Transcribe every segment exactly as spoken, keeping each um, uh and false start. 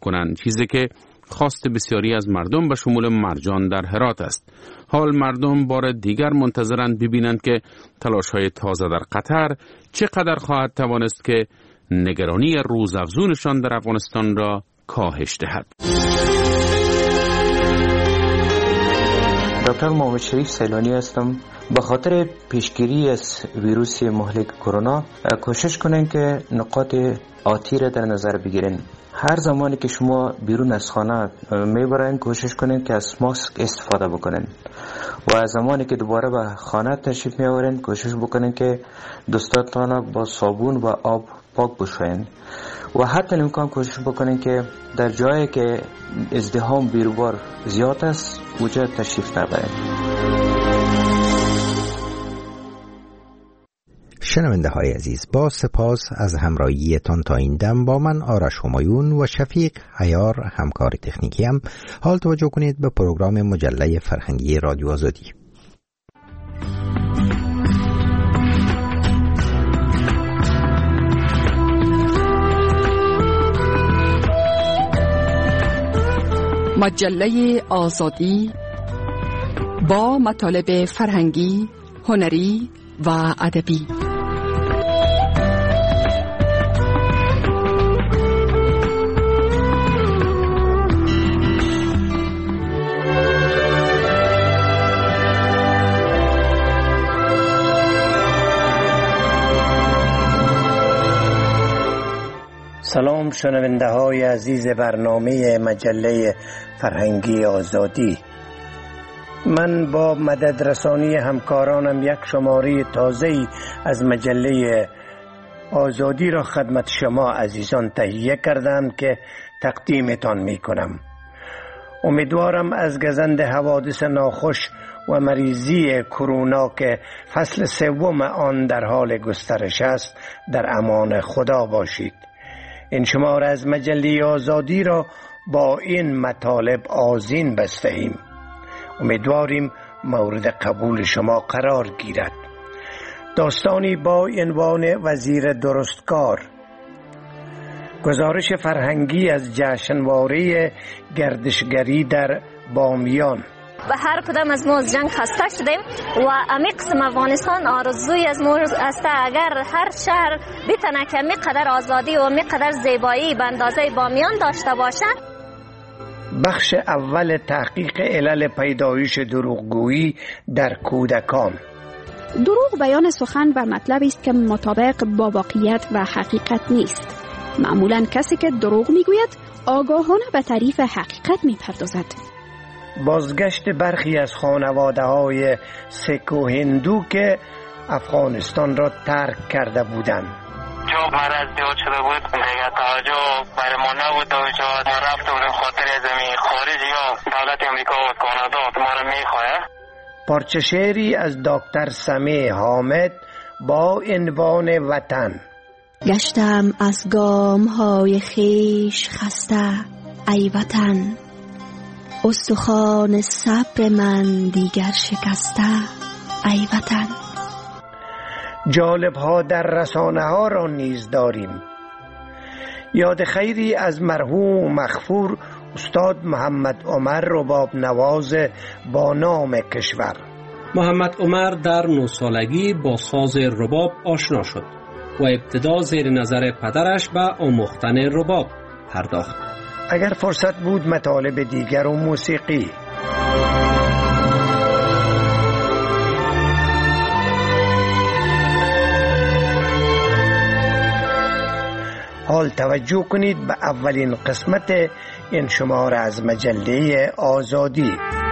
کنند، چیزی که خواست بسیاری از مردم به شمول مرجان در هرات است. حال مردم بار دیگر منتظرند ببینند که تلاش‌های تازه در قطر چقدر خواهد توانست که نگرانی روزافزونشان در افغانستان را کاهش دهد. دکتر محمد شریف سیلانی هستم. به خاطر پیشگیری از ویروس مهلک کرونا کوشش کنین که نقاط آتی را در نظر بگیرین. هر زمانی که شما بیرون از خانه میبرین کوشش کنین که از ماسک استفاده بکنین و از زمانی که دوباره به خانه تشریف میآورین کوشش بکنین که دستاتان با صابون و آب پاک بشوین و حتی امکان کوشش بکنین که در جایی که ازدحام بیروبار زیاد است اونجا تشریف نبرین. شنونده های عزیز، با سپاس از همراهیتان تا این دم با من آرش همایون و شفیق عیار همکار تکنیکی هم. حال توجه کنید به پروگرام مجله فرهنگی رادیو آزادی. مجله آزادی با مطالب فرهنگی، هنری و ادبی. سلام شنونده های عزیز برنامه مجله فرهنگی آزادی. من با مدد رسانی همکارانم یک شماره تازه‌ای از مجله آزادی را خدمت شما عزیزان تهیه کردم که تقدیمتان می کنم. امیدوارم از گزند حوادث ناخوش و مریضی کرونا که فصل سوم آن در حال گسترش است در امان خدا باشید. این شماره از مجله آزادی را با این مطالب آذین بسته ایم. امیدواریم مورد قبول شما قرار گیرد. داستانی با عنوان وزیر درستکار. گزارش فرهنگی از جشنواره گردشگری در بامیان. و هر کدام از ما از جنگ خسته شدیم و امی قسم افغانستان آرزوی از ما است اگر هر شهر بتونه که می قدر آزادی و می قدر زیبایی به اندازه بامیان داشته باشد. بخش اول تحقیق علل پیدایش دروغگویی در کودکان. دروغ بیان سخن بر مطلبی است که مطابق با واقعیت و حقیقت نیست. معمولاً کسی که دروغ میگوید آگاهانه به تعریف حقیقت میپردازد. بازگشت برخی از خانواده های سیک و هندو که افغانستان را ترک کرده بودند. جو مرض زیاد شده بود دیگه توجه برای ما نبود و ما رفته بودیم خاطر زمین خارجی یا دولت امریکا و کانادا ما را میخواه. پارچه شعری از دکتر سمیع حامد با عنوان وطن. گشتم از گام های خیش خسته ای وطن، استخوان صبر من دیگر شکسته ای وطن. جالب ها در رسانه ها را نیز داریم. یاد خیری از مرحوم مغفور استاد محمد عمر رباب نواز با نام کشور. محمد عمر در نه سالگی با ساز رباب آشنا شد و ابتدا زیر نظر پدرش به آموختن رباب پرداخت. اگر فرصت بود مطالب دیگر و موسیقی. حال توجه کنید به اولین قسمت این شماره از مجله آزادی.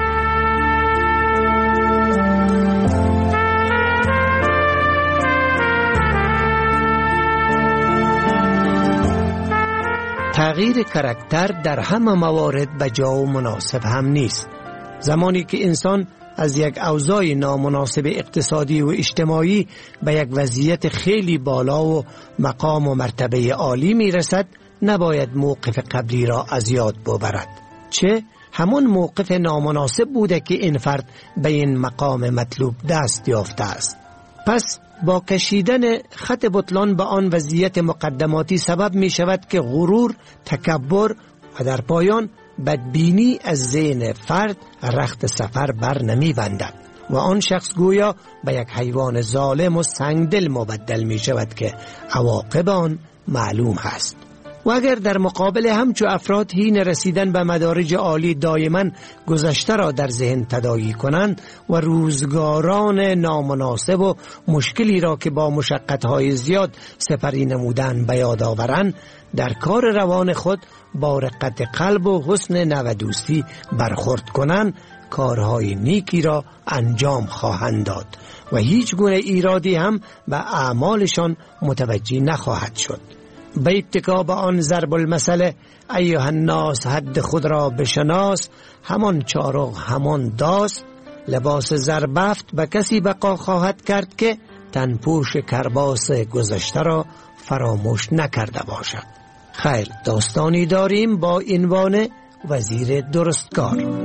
تغییر کاراکتر در همه موارد به جا و مناسب هم نیست. زمانی که انسان از یک اوضاع نامناسب اقتصادی و اجتماعی به یک وضعیت خیلی بالا و مقام و مرتبه عالی می رسد، نباید موقف قبلی را از یاد ببرد. چه همون موقف نامناسب بوده که این فرد به این مقام مطلوب دست یافته است. پس با کشیدن خط بطلان به آن وضعیت مقدماتی سبب می شود که غرور، تکبر، و در پایان بدبینی از ذهن فرد رخت سفر بر نمی بندد و آن شخص گویا به یک حیوان ظالم و سنگدل مبدل می شود که عواقب آن معلوم هست. و اگر در مقابل همچو افراد حین رسیدن به مدارج عالی دائما گذشته را در ذهن تداعی کنند و روزگاران نامناسب و مشکلی را که با مشقت‌های زیاد سپری نمودن به یاد آورند، در کار روان خود با رقت قلب و حسن نودوستی برخورد کنند، کارهای نیکی را انجام خواهند داد و هیچ گونه ایرادی هم به اعمالشان متوجه نخواهد شد. به اتکا به آن ضرب المثل ایها الناس حد خود را بشناس، همان چارق همان داس، لباس زربفت به کسی بقا خواهد کرد که تنپوش کرباس گذشته را فراموش نکرده باشد. خیر، داستانی داریم با عنوان وزیر درستکار.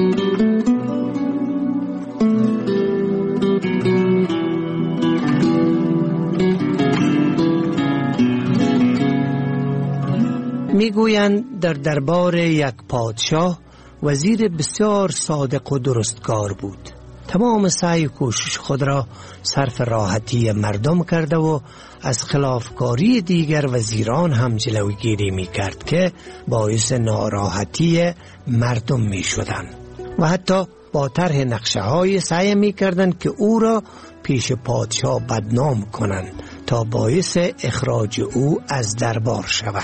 میگویند در دربار یک پادشاه وزیر بسیار صادق و درستکار بود. تمام سعی و کوشش خود را صرف راحتی مردم کرده و از خلافکاری دیگر وزیران هم جلوگیری می کرد که باعث ناراحتی مردم می شدن و حتی با طرح نقشه های سعی می کردند که او را پیش پادشاه بدنام کنند تا باعث اخراج او از دربار شود.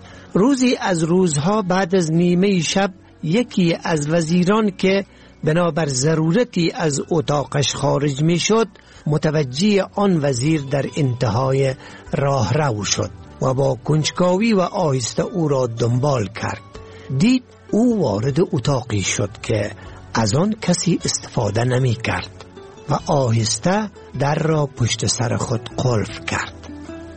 روزی از روزها بعد از نیمه شب یکی از وزیران که بنابر ضرورتی از اتاقش خارج می شد متوجه آن وزیر در انتهای راه رو شد و با کنجکاوی و آهسته او را دنبال کرد. دید او وارد اتاقی شد که از آن کسی استفاده نمی کرد و آهسته در را پشت سر خود قلف کرد.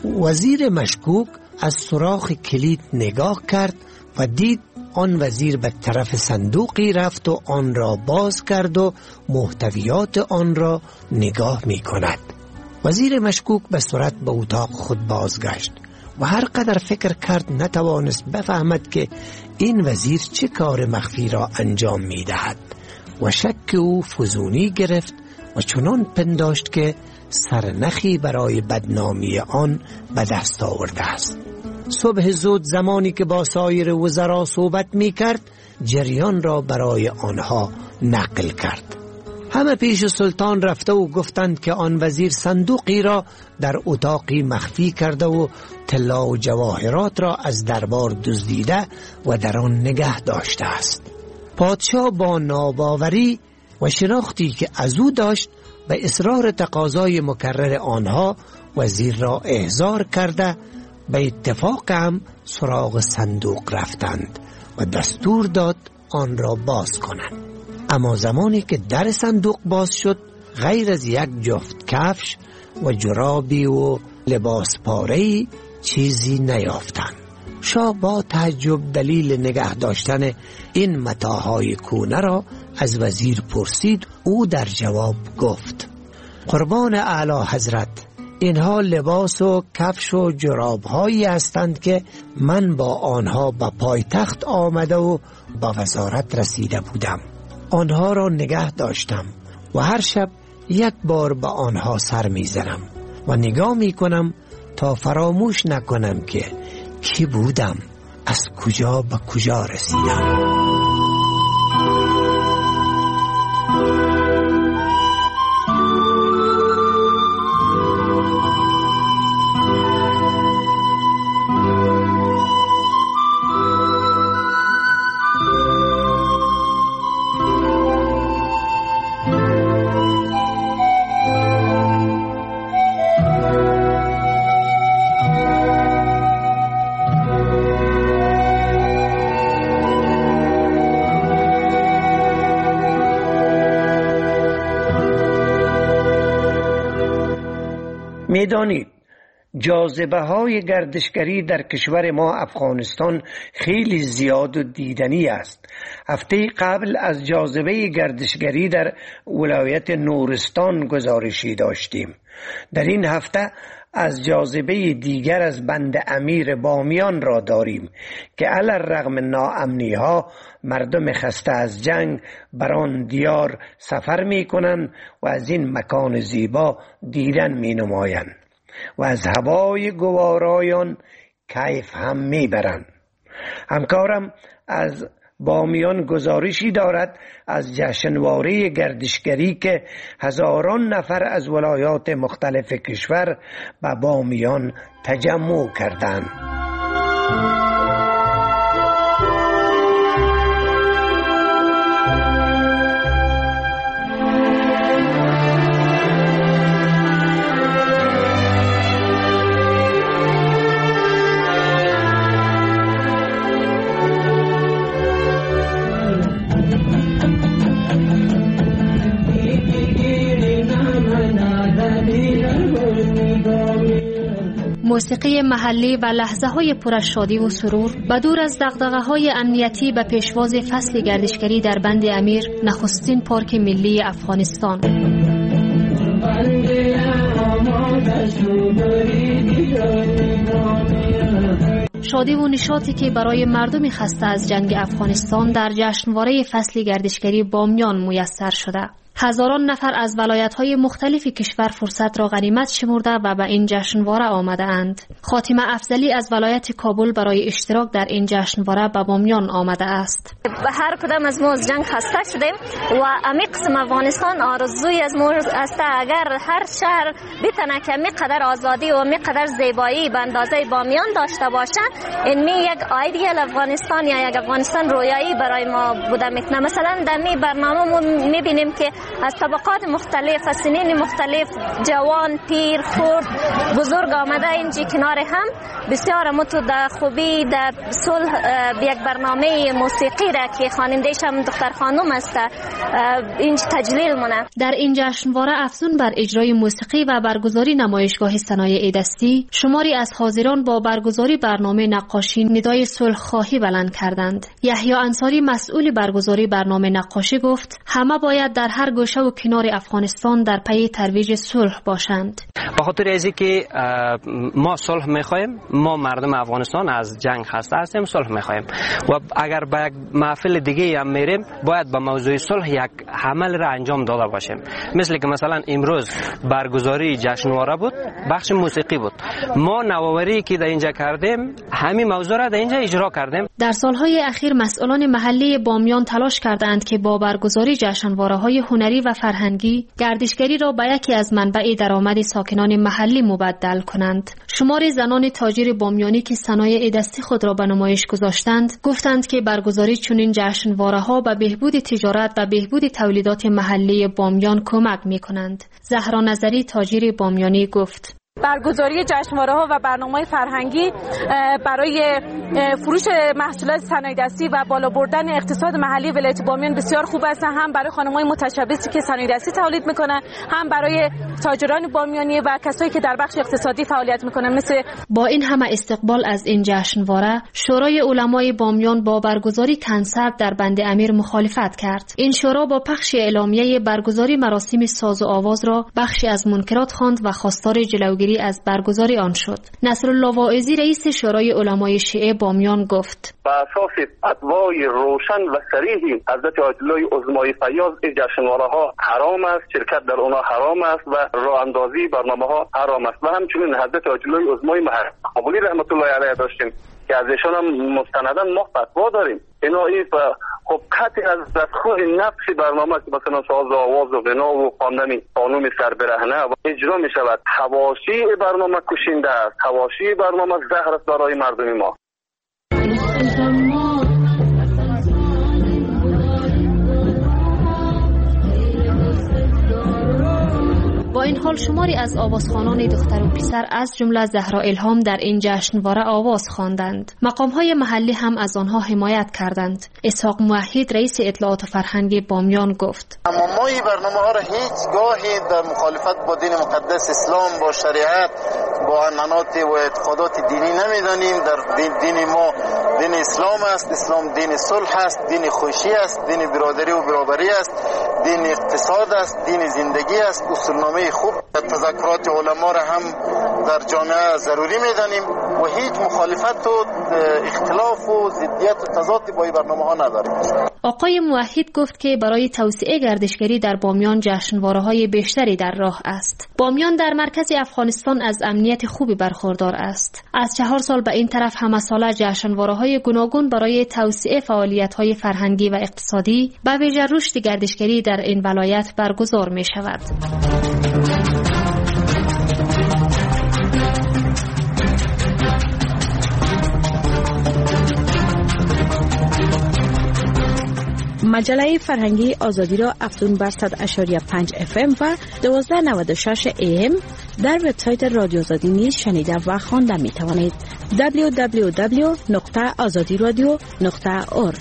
وزیر مشکوک از سوراخ کلید نگاه کرد و دید آن وزیر به طرف صندوقی رفت و آن را باز کرد و محتویات آن را نگاه می کند. وزیر مشکوک به سرعت به اتاق خود بازگشت و هر قدر فکر کرد نتوانست بفهمد که این وزیر چه کار مخفی را انجام می دهد و شک او فزونی گرفت و چنان پنداشت که سرنخی برای بدنامی آن به دست آورده است. صبح زود زمانی که با سایر وزرا صحبت می کرد جریان را برای آنها نقل کرد. همه پیش سلطان رفته و گفتند که آن وزیر صندوقی را در اتاقی مخفی کرده و طلا و جواهرات را از دربار دزدیده و در آن نگه داشته است. پادشاه با ناباوری و شناختی که از او داشت به اصرار تقاضای مکرر آنها وزیر را احضار کرده به اتفاق هم سراغ صندوق رفتند و دستور داد آن را باز کنند. اما زمانی که در صندوق باز شد غیر از یک جفت کفش و جرابی و لباس پاره‌ای چیزی نیافتند. شاه با تعجب دلیل نگه داشتن این متاعهای کهنه را از وزیر پرسید. او در جواب گفت: قربان اعلی حضرت، اینها لباس و کفش و جراب هایی هستند که من با آنها به پایتخت آمده و با وزارت رسیده بودم. آنها را نگه داشتم و هر شب یک بار به آنها سر میزنم و نگاه میکنم تا فراموش نکنم که کی بودم، از کجا به کجا رسیدم. میدانید جاذبه های گردشگری در کشور ما افغانستان خیلی زیاد و دیدنی است. هفته قبل از جاذبه گردشگری در ولایت نورستان گزارشی داشتیم. در این هفته از جاذبه دیگر از بند امیر بامیان را داریم که علی الرغم ناامنی ها مردم خسته از جنگ بر آن دیار سفر می کنند و از این مکان زیبا دیدن می نمایند و از هوای گوارایان کیف هم می برند. همکارم از بامیان گزارشی دارد از جشنواره گردشگری که هزاران نفر از ولایات مختلف کشور به بامیان تجمع کردند. موسیقی محلی و لحظه های پر از شادی و سرور و دور از دغدغه های امنیتی به پیشواز فصل گردشگری در بند امیر، نخستین پارک ملی افغانستان. شادی و نشاطی که برای مردم خسته از جنگ افغانستان در جشنواره فصل گردشگری بامیان میسر شده. هزاران نفر از ولایت‌های مختلف کشور فرصت را غنیمت شمرده و به این جشنواره آمده اند. خاتمه افضلی از ولایت کابل برای اشتراک در این جشنواره به بامیان آمده است. به هر کدام از ما از جنگ خسته شدیم و امی قسم افغانستان آرزوی از ما است اگر هر شهر بتونه که می قدر آزادی و می قدر زیبایی به اندازه بامیان داشته باشه، این می یک ایدئال افغانستان یا یک افغانستان رویایی برای ما بوده میتونه. مثلا در می برنامه می بینیم که از طبقات مختلف، از سنین مختلف، جوان، پیر، خرد، بزرگ آمده اینجا کنار هم. بسیار متو در خوبی در صلح یک برنامه موسیقی را که خواننده‌اش هم دختر خانم است اینجا تجلیل مونه. در این جشنواره افزون بر اجرای موسیقی و برگزاری نمایشگاه صنایع دستی، شماری از حاضران با برگزاری برنامه نقاشی ندای صلح خواهی بلند کردند. یحیی انصاری مسئول برگزاری برنامه نقاشی گفت همه باید در هر گوشه و کنار افغانستان در پی ترویج صلح باشند. به خاطر ازی که ما صلح میخوایم، ما مردم افغانستان از جنگ خسته هستیم، صلح میخوایم و اگر به یک محفل دیگه هم میریم باید به موضوع صلح یک عمل را انجام داده باشیم. مثل که مثلا امروز برگزاری جشنواره بود، بخش موسیقی بود، ما نوآوری که در اینجا کردیم همین موضوع را در اینجا اجرا کردیم. در سالهای اخیر مسئولان محلی بامیان تلاش کردند که با برگزاری جشنواره‌های هنری و فرهنگی گردشگری را به یکی از منبع درآمد ساکنان محلی مبدل کنند. شمار زنان تاجر بامیانی که صنایع دستی خود را به نمایش گذاشتند گفتند که برگزاری چنین جشنواره‌ها به بهبود تجارت و بهبود تولیدات محلی بامیان کمک می‌کنند. زهرا نظری تاجر بامیانی گفت برگزاری جشنواره‌ها و برنامه‌های فرهنگی برای فروش محصولات صنایع دستی و بالا بردن اقتصاد محلی ولایت بامیان بسیار خوب است، هم برای خانم‌های متشبثی که صنایع دستی تولید می‌کنند، هم برای تاجران بامیانی و کسایی که در بخش اقتصادی فعالیت می‌کنند. مثل با این همه استقبال از این جشنواره، شورای علمای بامیان با برگزاری کنسرت در بند امیر مخالفت کرد. این شورا با پخش اعلامیه برگزاری مراسم ساز و آواز را بخشی از منکرات خواند و خواستار جلوگیری از برگزاری آن شد. نصرالله واعظی رئیس شورای علمای شیعه بامیان گفت با اساس فتوای روشن و صریح حضرت آیت الله عظمای فیاض این جشنواره ها حرام است، شرکت در اونها حرام است و راه اندازی برنامه ها حرام است. و همچنین حضرت آیت الله عظمای مقبولی رحمت الله علیه داشتیم که از ایشان هم مستنداً ما فتوا داریم. اینا این خب قطعی از دستخواه نفس برنامه که مثلا ساز و آواز و غنا و خواندن قانون سربرهنه و اجرا می شود، حواشی برنامه کشنده است، حواشی برنامه زهر است برای مردم ما. با این حال شماری از آوازخوانان دختر و پسر از جمله زهرا الهام در این جشنواره آواز خواندند. مقام‌های محلی هم از آنها حمایت کردند. اسحاق موحد رئیس اطلاعات فرهنگی بامیان گفت اما ما این برنامه ها را هیچ گاهی در مخالفت با دین مقدس اسلام، با شریعت، با عنعنات و اعتقادات دینی نمیدانیم. در دین, دین ما دین اسلام است. اسلام دین صلح است، دین خوشی است، دین برادری و برابری است، دین اقتصاد است، دین زندگی است. اصولنامه خوب تذکرات علما را هم در جامعه ضروری میدانیم و هیچ مخالفت و اختلاف و ضدیت و تضادی با این برنامه ها نداریم. آقای موحد گفت که برای توسعه گردشگری در بامیان جشنواره‌های بیشتری در راه است. بامیان در مرکز افغانستان از امنیت خوبی برخوردار است. از چهار سال به این طرف همه ساله جشنواره‌های گوناگون برای توسعه فعالیت‌های فرهنگی و اقتصادی به ویژه رشد گردشگری در این ولایت برگزار می‌شود. مجله فرهنگی آزادی را افزون بر صد و پنج اف ام و دوازده نود و شش ای ام در وبسایت رادیو آزادی نیز شنیده و خوانده می توانید. دبلیو دبلیو دبلیو نقطه آزادی رادیو نقطه اورگ.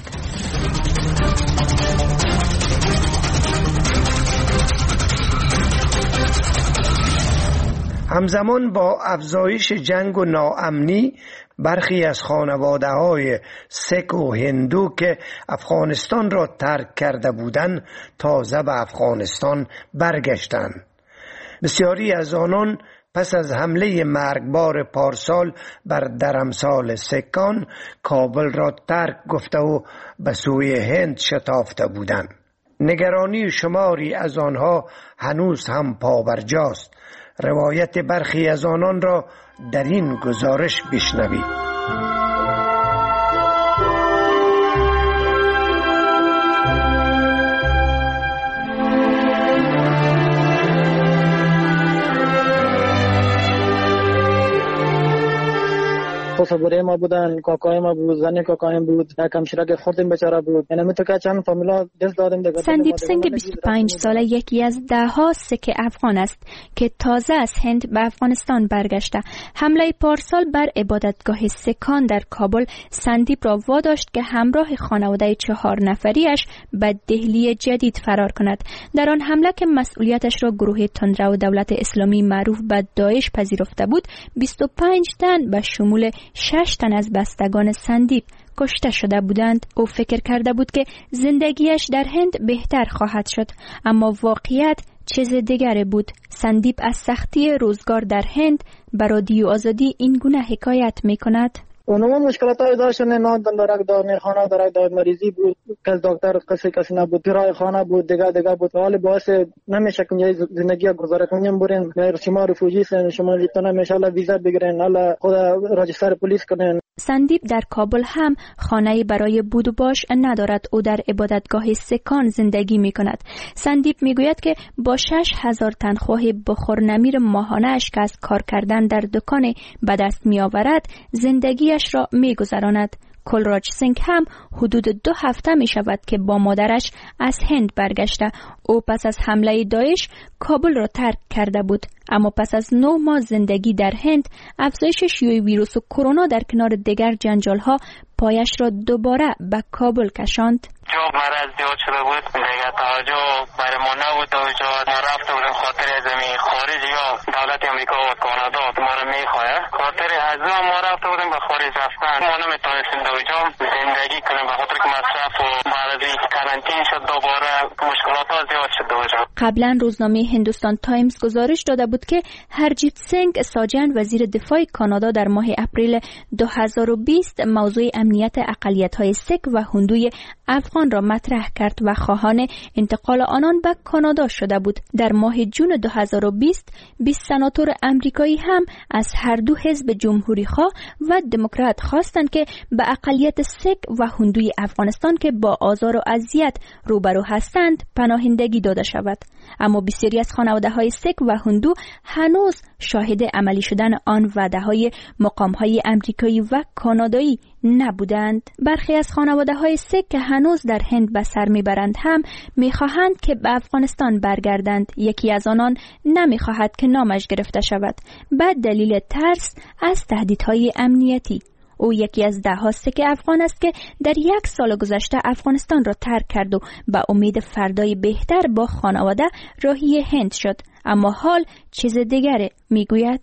همزمان با افزایش جنگ و ناامنی برخی از خانواده‌های سیک و هندو که افغانستان را ترک کرده بودند تازه به افغانستان برگشتند. بسیاری از آنان پس از حمله مرگبار پارسال بر درمسال سکان کابل را ترک گفته و به سوی هند شتافته بودند. نگرانی شماری از آنها هنوز هم پابرجاست. روایت برخی از آنان را در این گزارش بشنوید. خسابوره ما بودن، کاکای ما بود، زنی کاکایم بود، یک همشیره خوردیم بیچاره بود. یعنی می تو که چند فامیلا دست دادیم دیگه. سندیپ سنگ بیست و پنج ساله یکی از ده ها سیک افغان است که تازه از هند به افغانستان برگشته. حمله پارسال بر عبادتگاه سکان در کابل سندیپ را واداشت که همراه خانواده چهار نفریش به دهلی جدید فرار کند. در آن حمله که مسئولیتش را گروه تندرو دولت اسلامی معروف به داعش پذیرفته بود، بیست و پنج تن به شمول شش تن از بستگان سندیپ کشته شده بودند. او فکر کرده بود که زندگیش در هند بهتر خواهد شد، اما واقعیت چیز دیگری بود. سندیپ از سختی روزگار در هند به رادیو آزادی این گونه حکایت می کند. اونم مشکلات های داشتن، نه دندارک دار خانه دارک دار مریضی بود، کس دکتر کسی کسی نبود، کرای خانه بود، دیگه دیگه بود. حال باعث نمیشه که زندگی گذاره کنیم. برین شما رفوجی سن، شما لیتونه میشاله ویزا بگیرین، حالا خود راجستر پلیس کنین. سندیپ در کابل هم خانه‌ای برای بود و باش ندارد. او در عبادتگاه سکان زندگی می کند. سندیپ می گوید که با شش هزار تنخواه بخور نمیر ماهانه اش که از کار کردن در دکان به دست می آورد زندگیش را می گذراند. کلراج سینگ هم حدود دو هفته می شود که با مادرش از هند برگشته. او پس از حمله داعش کابل را ترک کرده بود، اما پس از نه ماه زندگی در هند افزایش شیوع ویروس و کرونا در کنار دیگر جنجال ها پایش را دوباره به کابل کشاند. جو مرض زیاد شده بود، دیگه توجه برای ما نبود. توجه ما رفته بودیم خاطر زمین خارج یا دولت امریکا و کانادا ما رو میخواه. خاطر از ما رفته بودیم به خارج رفتن. ما نمیتونستیم دوجا زندگی کنیم به خاطر که مصرف و مرضی کرانتین شد. دوباره مشکلات ها زیاد شد دوجا. قبلا روزنامه هندوستان تایمز گزارش داده بود که هرجیت سینگ ساجن وزیر دفاع کانادا در ماه اپریل دو هزار و بیست موضوع امنیت اقلیت‌های سیک و هندوی افغان را مطرح کرد و خواهان انتقال آنان به کانادا شده بود. در ماه جون دو هزار و بیست بیست سناتور امریکایی هم از هر دو حزب جمهوری خواه و دموکرات خواستند که به اقلیت سیک و هندوی افغانستان که با آزار و اذیت روبرو هستند پناهندگی داده شود. اما بسیاری از خانواده‌های سیک و هندو هنوز شاهد عملی شدن آن وعده‌های مقام‌های امریکایی و کانادایی نبودند. برخی از خانواده‌های سیک که هنوز در هند به سر میبرند هم میخواهند که به افغانستان برگردند. یکی از آنان نمیخواهد که نامش گرفته شود به دلیل ترس از تهدیدهای امنیتی. او یکی از ده ها سیک افغان است که در یک سال گذشته افغانستان را ترک کرد و به امید فردای بهتر با خانواده راهی هند شد. اما حال چیز دیگری میگوید.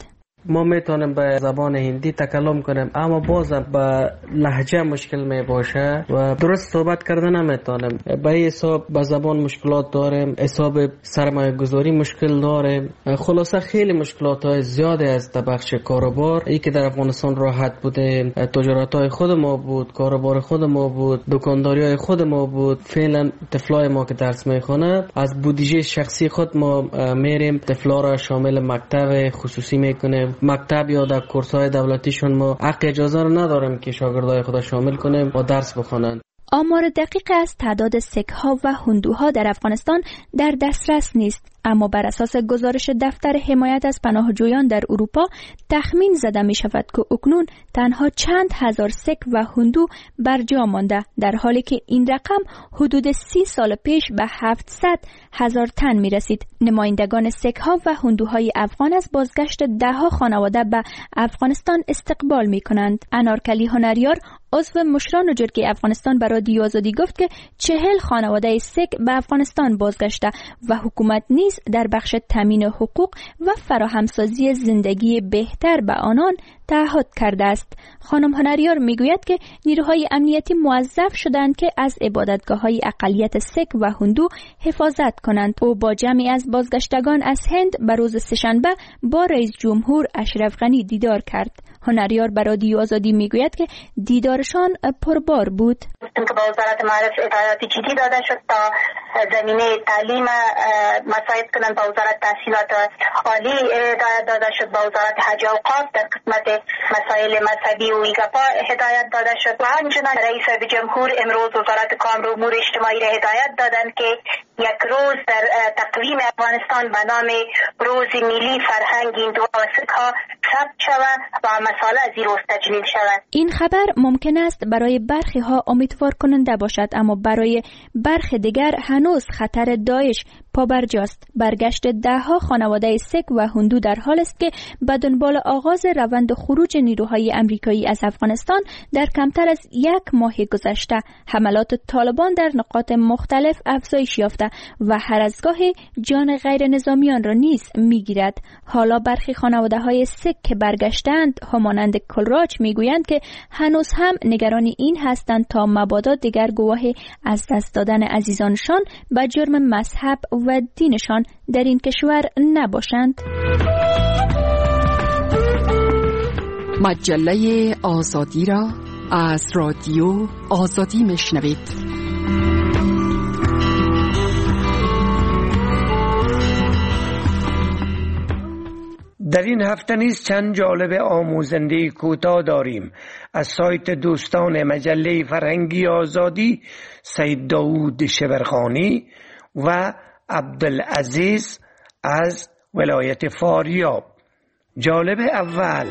ما میتونیم به زبان هندی تکلم کنیم اما بازم به لهجه مشکل می باشه و درست صحبت کردن نمیتونیم. به حساب به زبان مشکلات داریم، حساب سرمایه گذاری مشکل داریم. خلاصه خیلی مشکلات های زیاده از بخش کاروبار. ای که در افغانستان راحت بوده، تجارت های خود ما بود، کاروبار خود ما بود، دکانداری های خود ما بود. فعلا طفلای ما که درس میخونه از بودجه شخصی خود ما میریم طفلا را شامل مکتب خصوصی میکنیم. مکتب یا در کورس های دولتیشون ما حق اجازه رو نداریم که شاگردای خود شامل کنیم و درس بخونن. آمار دقیق از تعداد سک ها و هندوها در افغانستان در دسترس نیست، اما بر اساس گزارش دفتر حمایت از پناهجویان در اروپا تخمین زده می شود که اکنون تنها چند هزار سک و هندو بر جا مانده، در حالی که این رقم حدود سی سال پیش به هفتصد هزار تن می رسید. نمایندگان سک ها و هندوهای افغان از بازگشت ده ها خانواده به افغانستان استقبال می کنند. انارکلی هنریار عضو مشران جرگه افغانستان برای رادیو آزادی گفت که چهل خانواده سک به افغانستان بازگشته و حکومت نیز در بخش تامین حقوق و فراهمسازی زندگی بهتر به آنان تعهد کرده است. خانم هنریار میگوید که نیروهای امنیتی موظف شدند که از عبادتگاه‌های اقلیت سک و هندو حفاظت کنند. او با جمعی از بازگشتگان از هند به روز سه‌شنبه با رئیس جمهور اشرف غنی دیدار کرد. هنریار برای رادیو آزادی میگوید که دیدارشان پربار بود. که با وزارت معارف اطلاعات جدی داده شد تا زمینه تعلیم مساعد کنند، با وزارت تحصیلات عالی داده شد، با وزارت حج و اوقاف در قسمت مسائل مذهبی و ایگپا هدایت داده شد و همچنین رئیس جمهور امروز وزارت کار و امور اجتماعی را هدایت دادند که یک روز در تقویم افغانستان به نام روز ملی فرهنگ هندو و سک ها ثبت شود و مسائل از این روز تجلیل شود. این خبر ممکن است برای برخی ها امیدوار کننده باشد، اما برای برخی دیگر هنوز خطر داعش پابرجاست. برگشت ده ها خانواده سک و هندو در حال است که به دنبال آغاز روند خروج نیروهای امریکایی از افغانستان در کمتر از یک ماه گذشته حملات طالبان در نقاط مختلف افزایش یافته و هر از گاهی جان غیر نظامیان را نیز میگیرد. حالا برخی خانواده های سک که برگشتند همانند کلراج میگویند که هنوز هم نگران این هستند تا مبادا دیگر گواه از دست دادن عزیزانشان به جرم مذهب و دینشان در این کشور نباشند. مجله آزادی را از رادیو آزادی میشنوید. در این هفته نیز چند جالب آموزنده کوتاه داریم. از سایت دوستان مجله فرهنگی آزادی سید داود شبرخانی و عبدالعزیز از ولایت فاریاب. جالب اول: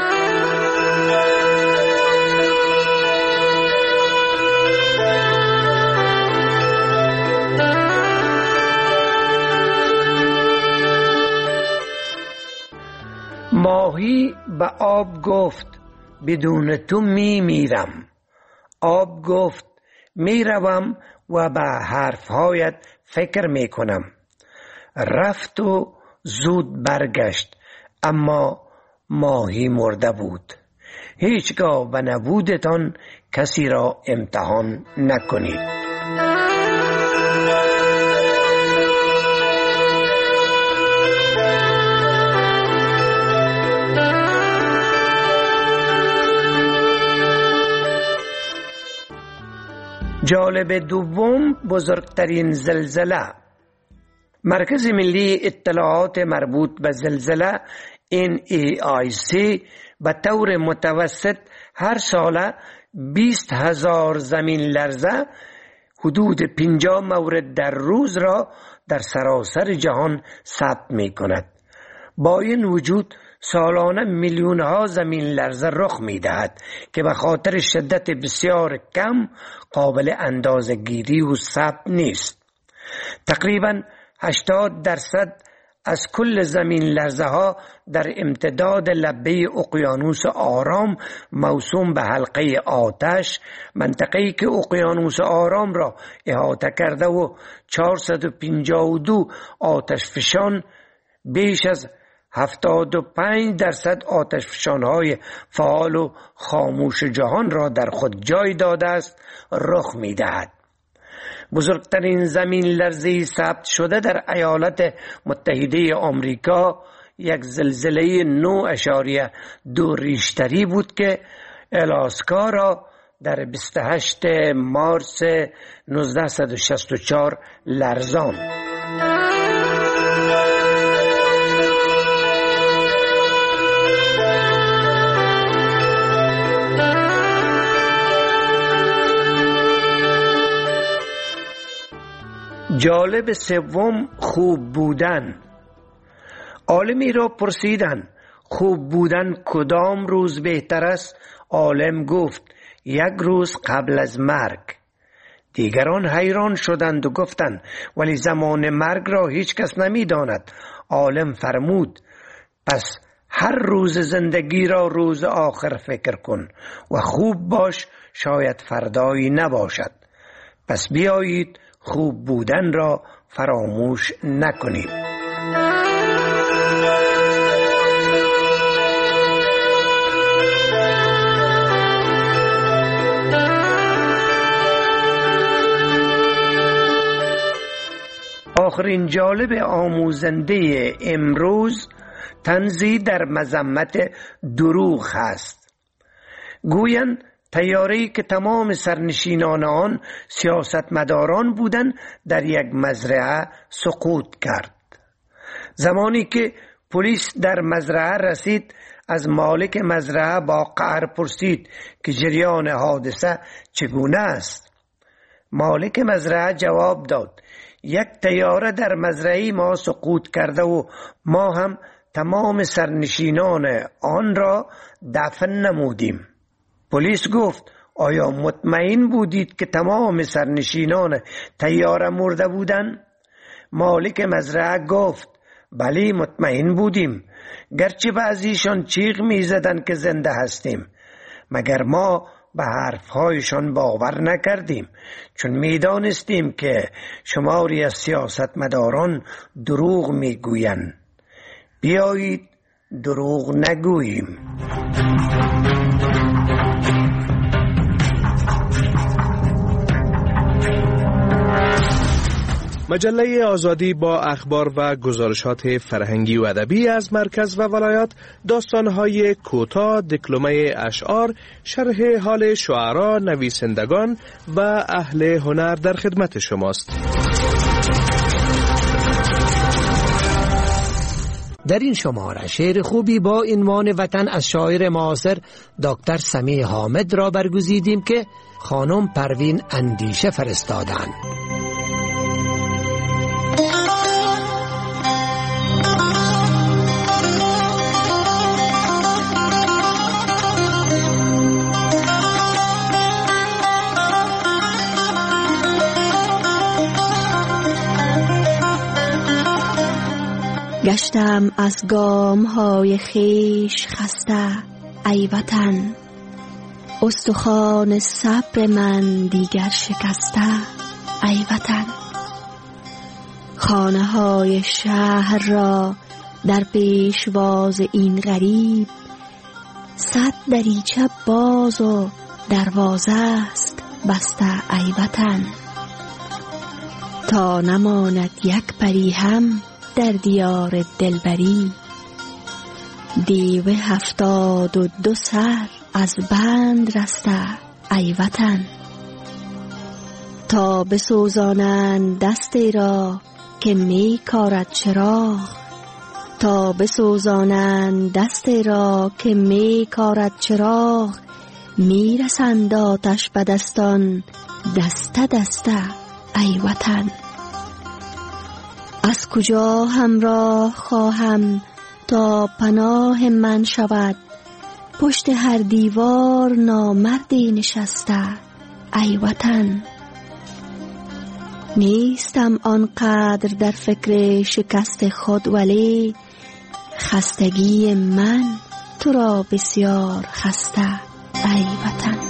ماهی به آب گفت بدون تو می میرم. آب گفت می روم و به حرفهایت فکر می کنم. رفت و زود برگشت، اما ماهی مرده بود. هیچگاه به نبودتان کسی را امتحان نکنید. جالب دوم: بزرگترین زلزله. مرکز ملی اطلاعات مربوط به زلزله ان ای آی سی به طور متوسط هر ساله بیست هزار زمین لرزه حدود پنجاه مورد در روز را در سراسر جهان ثبت می کند. با این وجود سالانه میلیون ها زمین لرزه رخ می دهد که به خاطر شدت بسیار کم قابل اندازه گیری و ثبت نیست. تقریباً هشتاد درصد از کل زمین لرزه ها در امتداد لبه اقیانوس آرام موسوم به حلقه آتش، منطقه‌ای که اقیانوس آرام را احاطه کرده و چهارصد و پنجاه و دو آتش فشان بیش از هفتاد و پنج درصد آتشفشان‌های فعال و خاموش جهان را در خود جای داده است رخ می‌دهد. بزرگترین زمین لرزه ثبت شده در ایالات متحده آمریکا یک زلزله نه اشاریه دو ریشتری بود که الاسکا را در بیست و هشتم مارس نوزده شصت و چهار لرزاند. جالب سوم، خوب بودن. عالمی را پرسیدن خوب بودن کدام روز بهتر است؟ عالم گفت یک روز قبل از مرگ. دیگران حیران شدند و گفتند ولی زمان مرگ را هیچ کس نمی داند. عالم فرمود پس هر روز زندگی را روز آخر فکر کن و خوب باش، شاید فردایی نباشد. پس بیایید خوب بودن را فراموش نکنیم. آخرین جالب آموزنده امروز طنزی در مذمت دروغ هست. گویند طیاره‌ای که تمام سرنشینان آن سیاستمداران بودند در یک مزرعه سقوط کرد. زمانی که پلیس در مزرعه رسید از مالک مزرعه با قهر پرسید که جریان حادثه چگونه است. مالک مزرعه جواب داد یک طیاره در مزرعه ما سقوط کرده و ما هم تمام سرنشینان آن را دفن نمودیم. پلیس گفت آیا مطمئن بودید که تمام سرنشینان طیاره مرده بودند؟ مالک مزرعه گفت بله مطمئن بودیم، گرچه بعضیشان چیغ می زدند که زنده هستیم، مگر ما به حرفهایشان باور نکردیم، چون می دانستیم که شماری از سیاستمداران دروغ می گویند. بیایید دروغ نگوییم. مجله آزادی با اخبار و گزارشات فرهنگی و ادبی از مرکز و ولایات، داستان‌های کوتاه، دکلمه اشعار، شرح حال شعرا، نویسندگان و اهل هنر در خدمت شماست. در این شماره شعر خوبی با عنوان وطن از شاعر معاصر دکتر سمیع حامد را برگزیدیم که خانم پروین اندیشه فرستادند. گشتم از گام های خیش خسته ای وطن، استخوان صبر من دیگر شکسته ای وطن. خانه های شهر را در پیشواز این غریب، صد دریچه باز و دروازه است بسته ای وطن. تا نماند یک پری هم در دیار دلبری، دیو هفتاد و دو سر از بند رسته ای وطن. تا بسوزانند دستی را که می کارد چراغ، تا بسوزانند دستی را که می کارد چراغ، می رسند آتش به دستان دسته دسته ای وطن. از کجا همراه خواهم تا پناه من شود، پشت هر دیوار نامردی نشسته ای وطن. نیستم آنقدر در فکر شکست خود، ولی خستگی من تو را بسیار خسته ای وطن.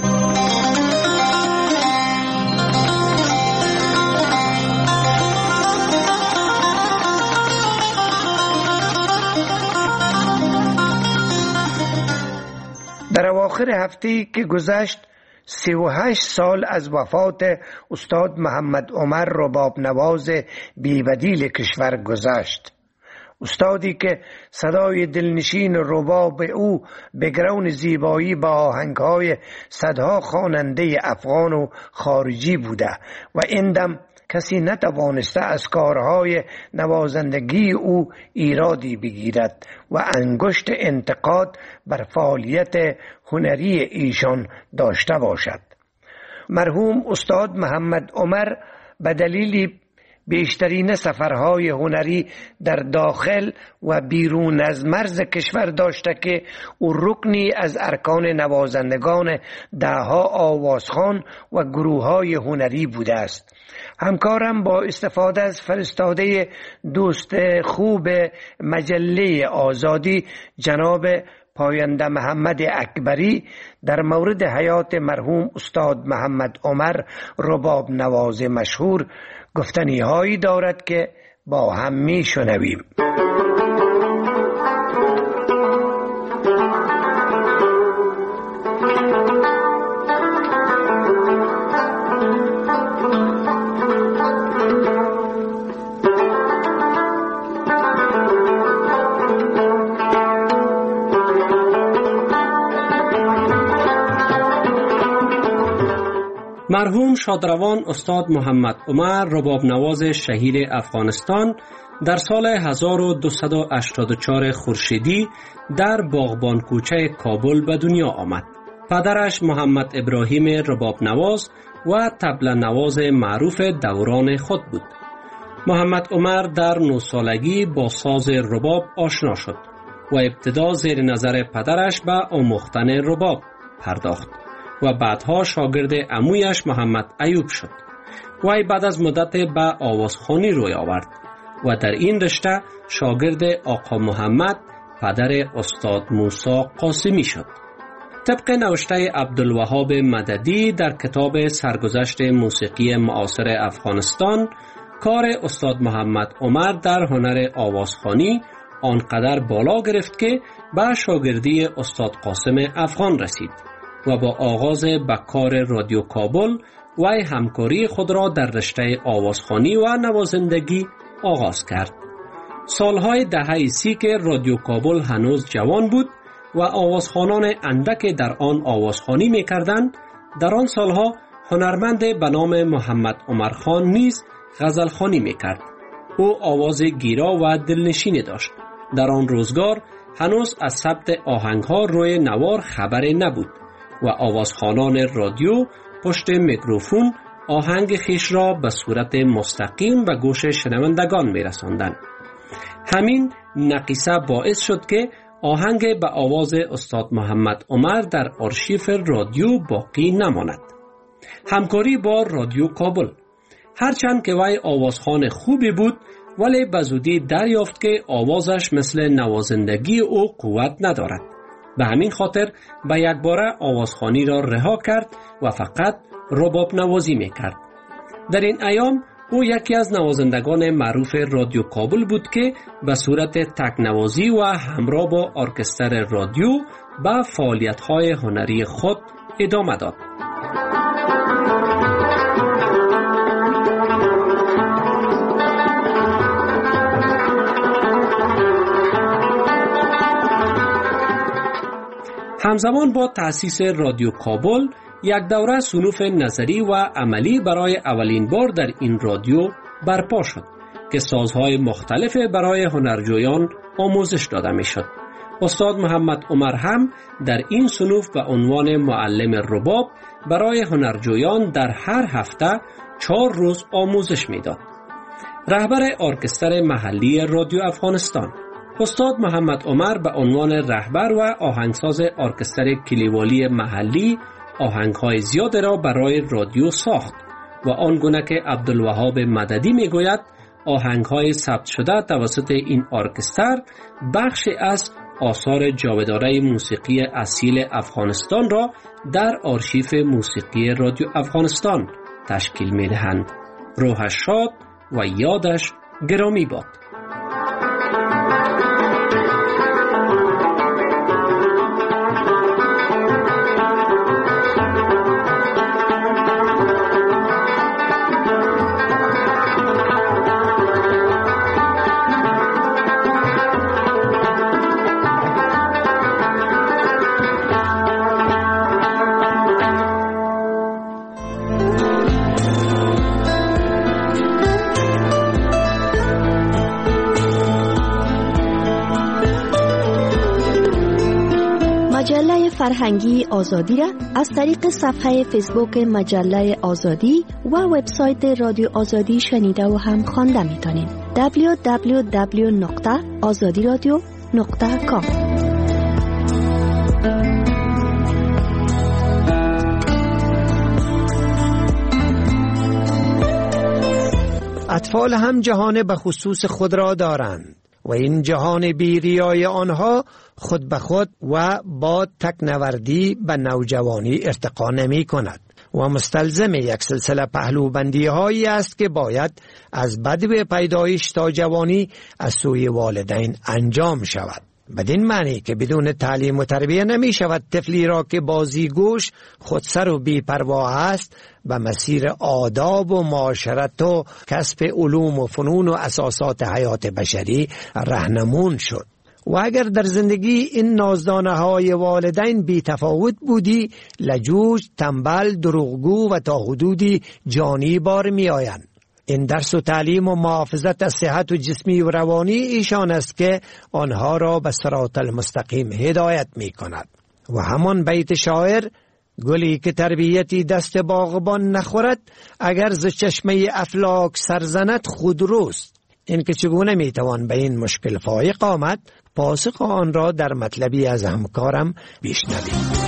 آخر هفته که گذشت سی و هشت سال از وفات استاد محمد عمر رباب نواز بی‌بدیل کشور گذشت. استادی که صدای دلنشین رباب او به گرون زیبایی با آهنگهای صدها خواننده افغان و خارجی بوده و این دم کسی نتوانسته از کارهای نوازندگی او ایرادی بگیرد و انگشت انتقاد بر فعالیت هنری ایشان داشته باشد. مرحوم استاد محمد عمر به دلیل بیشترین سفرهای هنری در داخل و بیرون از مرز کشور داشته که او رکنی از ارکان نوازندگان دهها آوازخوان و گروههای هنری بوده است. همکارم با استفاده از فرستاده دوست خوب مجله آزادی جناب پاینده محمد اکبری در مورد حیات مرحوم استاد محمد عمر رباب نواز مشهور گفتنی هایی دارد که با هم می شنویم. مرحوم شادروان استاد محمد عمر رباب نواز شهیر افغانستان در سال هزار و دویست و هشتاد و چهار خورشیدی در باغبان کوچه کابل به دنیا آمد. پدرش محمد ابراهیم رباب نواز و طبل نواز معروف دوران خود بود. محمد عمر در نه سالگی با ساز رباب آشنا شد و ابتدا زیر نظر پدرش به آموختن رباب پرداخت و بعدها شاگرد عمویش محمد ایوب شد. وی بعد از مدت به آوازخوانی روی آورد و در این رشته شاگرد آقا محمد پدر استاد موسی قاسمی شد. طبق نوشته عبدالوهاب مددی در کتاب سرگذشت موسیقی معاصر افغانستان، کار استاد محمد عمر در هنر آوازخوانی آنقدر بالا گرفت که به شاگردی استاد قاسم افغان رسید و با آغاز به کار رادیو کابل وی همکاری خود را در رشته آوازخوانی و نوازندگی آغاز کرد. سالهای دهه سی که رادیو کابل هنوز جوان بود و آوازخوانان اندک در آن آوازخوانی می‌کردند، در آن سالها هنرمند به نام محمد عمر خان نیز غزلخوانی می‌کرد. او آواز گیرا و دلنشینی داشت. در آن روزگار هنوز از ثبت آهنگ‌ها روی نوار خبری نبود و آوازخوانان رادیو پشت میکروفون آهنگ خیش را به صورت مستقیم به گوش شنوندگان می‌رساندند. همین نقیصه باعث شد که آهنگ به آواز استاد محمد عمر در آرشیف رادیو باقی نماند. همکاری با رادیو کابل. هرچند که وی آوازخوان خوبی بود، ولی به زودی دریافت که آوازش مثل نوازندگی او قوت ندارد. به همین خاطر به یک باره آوازخوانی را رها کرد و فقط رباب نوازی میکرد. در این ایام او یکی از نوازندگان معروف رادیو کابل بود که به صورت تک نوازی و همراه با ارکستر رادیو به فعالیت‌های هنری خود ادامه داد. همزمان با تأسیس رادیو کابل یک دوره صنوف نظری و عملی برای اولین بار در این رادیو برپا شد که سازهای مختلف برای هنرجویان آموزش داده می شد. استاد محمد عمر هم در این صنوف به عنوان معلم رباب برای هنرجویان در هر هفته چهار روز آموزش می داد. رهبر ارکستر محلی رادیو افغانستان استاد محمد عمر به عنوان رهبر و آهنگساز ارکستر کلیوالی محلی آهنگ‌های زیاد را برای رادیو ساخت و آنگونه که عبدالوهاب مددی میگوید آهنگ‌های ثبت شده توسط این ارکستر بخشی از آثار جاودانه موسیقی اصیل افغانستان را در آرشیف موسیقی رادیو افغانستان تشکیل می‌دهند. روحش شاد و یادش گرامی باد. مجله فرهنگی آزادی را از طریق صفحه فیسبوک مجله آزادی و وبسایت رادیو آزادی شنیده و هم خوانده میتونید. دبلیو دبلیو دبلیو نقطه آزادی رادیو نقطه کام. اطفال هم جهان به خصوص خود را دارند و این جهان بیریای آنها خود به خود و با تکنوردی به نوجوانی ارتقا نمی کند و مستلزم یک سلسله پهلوبندی هایی است که باید از بدو پیدایش تا جوانی از سوی والدین انجام شود. بدین معنی که بدون تعلیم و تربیه نمی شود طفلی را که بازیگوش، خودسر و بی‌پروا است به مسیر آداب و معاشرت و کسب علوم و فنون و اساسات حیات بشری راهنمون شد. و اگر در زندگی این نازدانه های والدین بی تفاوت بودی، لجوج، تنبل، دروغگو و تا حدودی جانی بار می آیند. این درس و تعلیم و محافظت از صحت و جسمی و روانی ایشان است که آنها را به صراط المستقیم هدایت می کند. و همان بیت شاعر: گلی که تربیتی دست باغبان نخورد، اگر ز چشمه افلاک سرزند خود روست. این که چگونه می توان به این مشکل فایق آمد، پاسخ آن را در مطلبی از همکارم بشنوید.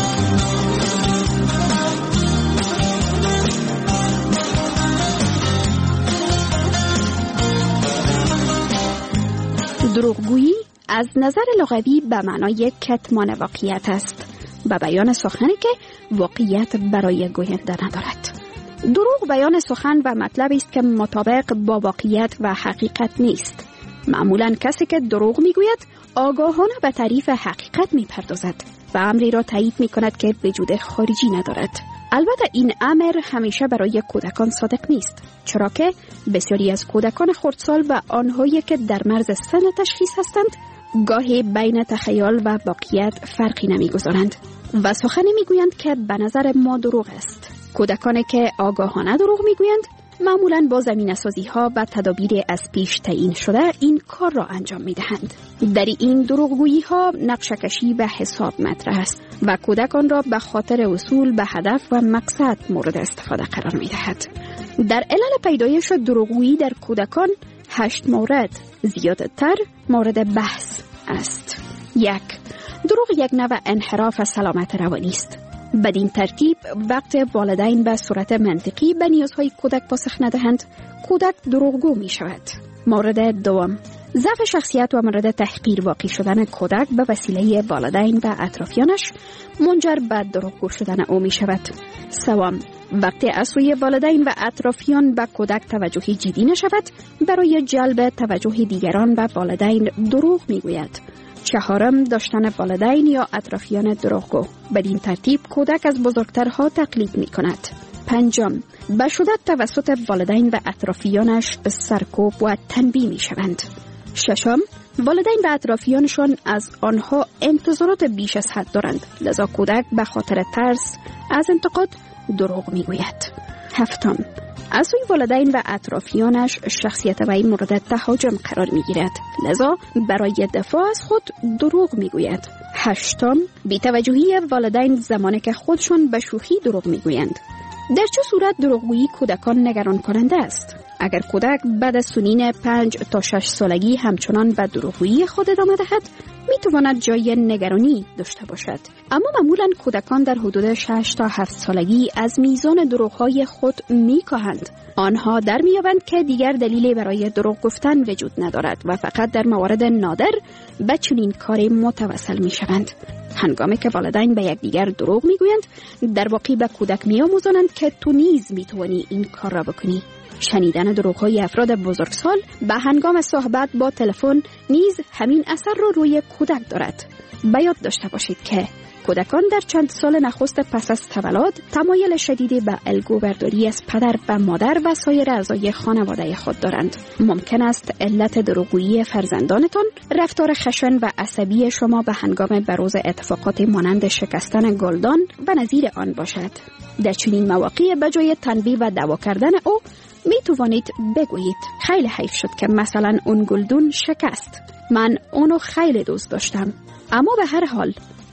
دروغگویی از نظر لغوی به معنای کتمان واقعیت است، به بیان سخنی که واقعیت برای گوینده ندارد. دروغ بیان سخن و مطلب است که مطابق با واقعیت و حقیقت نیست. معمولا کسی که دروغ میگوید آگاهانه به تعریف حقیقت میپردازد و امری را تایید میکند که وجود خارجی ندارد. البته این امر همیشه برای کودکان صادق نیست، چرا که بسیاری از کودکان خردسال و آنهایی که در مرز سن تشخیص هستند گاهی بین تخیل و واقعیت فرقی نمیگذارند و سخنی میگویند که به نظر ما دروغ است. کودکانی که آگاهانه دروغ میگویند معمولاً با زمینه‌سازی ها و تدابیر از پیش تعیین شده این کار را انجام میدهند. در این دروغگویی ها نقشه‌کشی به حساب مطرح است و کودکان را به خاطر وصول به هدف و مقصد مورد استفاده قرار میدهد. در علل پیدایش دروغگویی در کودکان هشت مورد زیادتر مورد بحث است. یک، دروغ یک نوع انحراف سلامت روانی است. بدین ترتیب وقت والدین به صورت منطقی به نیازهای کودک پاسخ ندهند، کودک دروغگو می شود. مورد دوم، ضعف شخصیت و مورد تحقیر واقع شدن کودک به وسیله والدین و اطرافیانش منجر به دروغگو شدن او می شود. سوم، وقتی از سوی والدین و اطرافیان به کودک توجهی جدی نشود، برای جلب توجه دیگران به والدین دروغ می گوید. چهارم، داشتن والدین یا اطرافیان دروغگو. بدین ترتیب کودک از بزرگترها تقلید می کند. پنجم، به شدت توسط والدین و اطرافیانش به سرکوب و تنبیه می شوند. ششم، والدین و اطرافیانشان از آنها انتظارات بیش از حد دارند، لذا کودک به خاطر ترس از انتقاد دروغ می گوید. هفتم، از سوی والدین و اطرافیانش شخصیت وی مورد تهاجم قرار می گیرد، لذا برای دفاع از خود دروغ می گوید. هشتم، بی‌توجهی والدین زمانی که خودشون به شوخی دروغ می گویند. در چه صورت دروغگویی کودکان نگران کننده است؟ اگر کودک بعد از سنین پنج تا شش سالگی همچنان به دروغگویی خود ادامه دهد، می تواند جای نگرانی داشته باشد. اما معمولا کودکان در حدود شش تا هفت سالگی از میزان دروغ‌های خود می کاهند. آنها در می‌یابند که دیگر دلیلی برای دروغ گفتن وجود ندارد و فقط در موارد نادر به چنین کاری متوسل می شوند. هنگامی که والدین به یکدیگر دروغ میگویند، در واقع به کودک می‌آموزانند که تو نیز می‌توانی این کار را بکنی. شنیدن دروغ‌های افراد بزرگسال به هنگام صحبت با تلفن نیز همین اثر را رو روی کودک دارد. به یاد داشته باشید که کودکان در چند سال نخست پس از تولد تمایل شدیدی به الگو برداری از پدر و مادر و سایر اعضای خانواده خود دارند. ممکن است علت دروغگویی فرزندانتان رفتار خشن و عصبی شما به هنگام بروز اتفاقات مانند شکستن گلدان و نظیر آن باشد. در چنین مواقع به جای تنبیه و دعوا کردن او می توانید بگویید خیلی حیف شد که مثلا اون گلدون شکست. من اونو خیلی دوست داشتم. اما به هر حال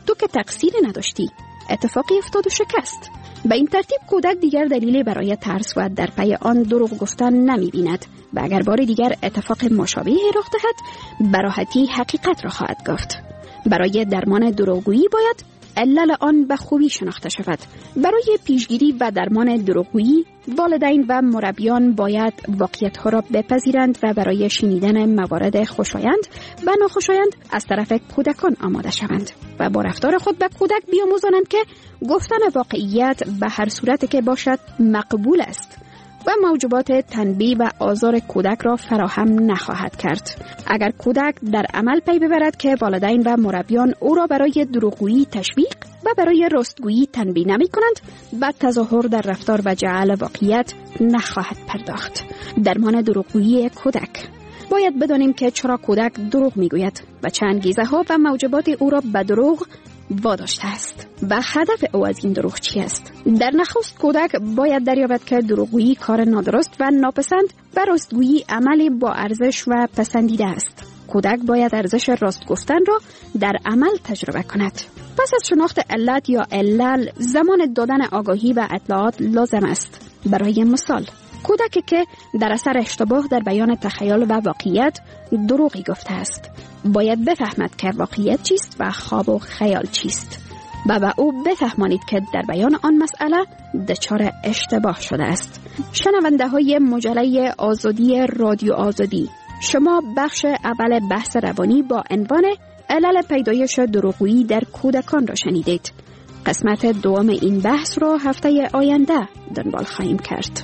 تو که تقصیر نداشتی، اتفاقی افتاد و شکست. به این ترتیب کودک دیگر دلیلی برای ترس و در پی آن دروغ گفتن نمی بیند و اگر بار دیگر اتفاق مشابهی رخ دهد به راحتی حقیقت را خواهد گفت. برای درمان دروغگویی باید علل آن به خوبی شناخته شود. برای پیشگیری و درمان دروغگویی والدین و مربیان باید واقعیت‌ها را بپذیرند و برای شنیدن موارد خوشایند و ناخوشایند از طرف کودکان آماده شوند و با رفتار خود به کودک بیاموزانند که گفتن واقعیت به هر صورت که باشد مقبول است و موجبات تنبیه و آزار کودک را فراهم نخواهد کرد. اگر کودک در عمل پی ببرد که والدین و مربیان او را برای دروغگویی تشویق و برای راستگویی تنبیه نمی کنند، بعد تظاهر در رفتار و جعل واقعیت نخواهد پرداخت. درمان دروغگویی کودک. باید بدانیم که چرا کودک دروغ می گوید و چه انگیزه ها و موجبات او را به دروغ واداشته است و هدف او از این دروغ چی است. در نخست کودک باید دریابد که دروغگویی کار نادرست و ناپسند و راستگویی عملی با ارزش و پسندیده است. کودک باید ارزش راست گفتن را در عمل تجربه کند. پس از شناخت علت یا علل، زمان دادن آگاهی و اطلاعات لازم است. برای مثال، کودکی که در اثر اشتباه در بیان تخیل و واقعیت دروغی گفته است، باید بفهمد که واقعیت چیست و خواب و خیال چیست و به او بفهمانید که در بیان آن مسئله دچار اشتباه شده است. شنونده های مجله آزادی رادیو آزادی، شما بخش اول بحث روانی با عنوان علل پیدایش دروغگویی در کودکان را شنیدید. قسمت دوم این بحث را هفته آینده دنبال خواهیم کرد.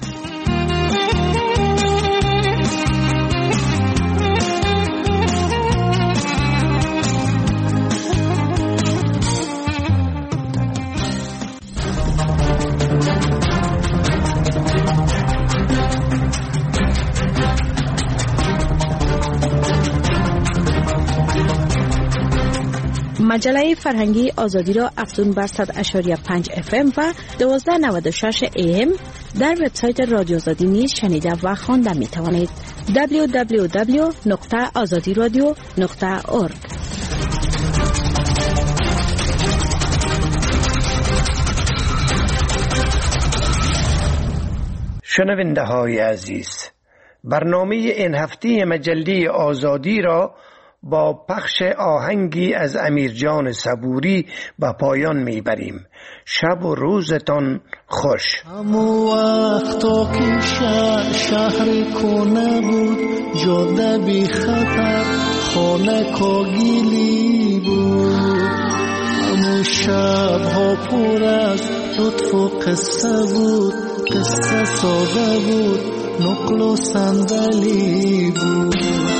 مجله فرهنگی آزادی را افزون بر صد و شش و پنج اف ام و دوازده نود و شش ای ام در وبسایت رادیو آزادی نیز شنیده و خوانده می توانید. دبلیو دبلیو دبلیو نقطه آزادی رادیو نقطه اورگ. شنونده های عزیز، برنامه این هفته مجله آزادی را با پخش آهنگی از امیرجان صبوری به پایان میبریم. شب و روزتان خوش. همو وقتا که شهر شهر کنه بود، جاده بی خطر خانه کاگیلی بود. همو شبها پر از لطف و قصه بود، قصه ساده بود، نقل و صندلی بود.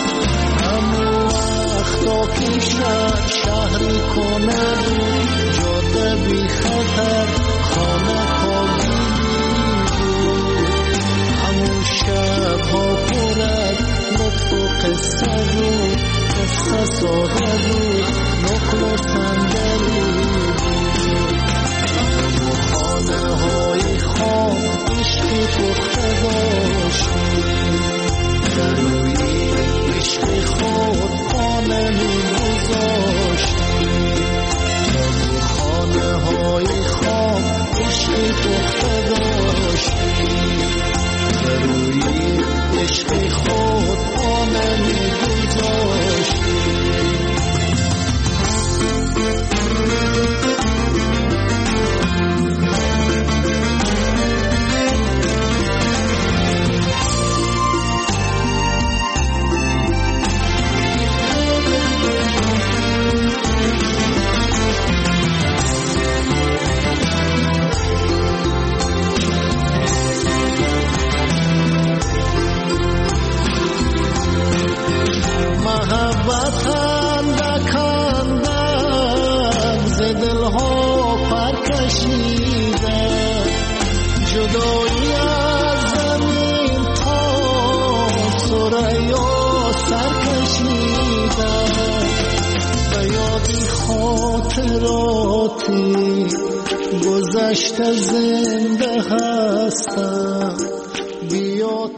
تا که شهر شهری کنه بود، جاده بی خطر خانه کاغیلی بود. همون شبها پر از لطف و قصه بود، قصه ساده بود، نقل و صندلی بود. همون خانه های خام عشقی پخته داشتیم، در روی عشق خود خانه می گذاشتیم. همون خانه های خام عشقی پخته داشتیم، در روی عشق خود خانه می گذاشتیم. جدایی از زمین تا ثریا سر کشیده، به یادی خاطراتی گذشته زنده هستم.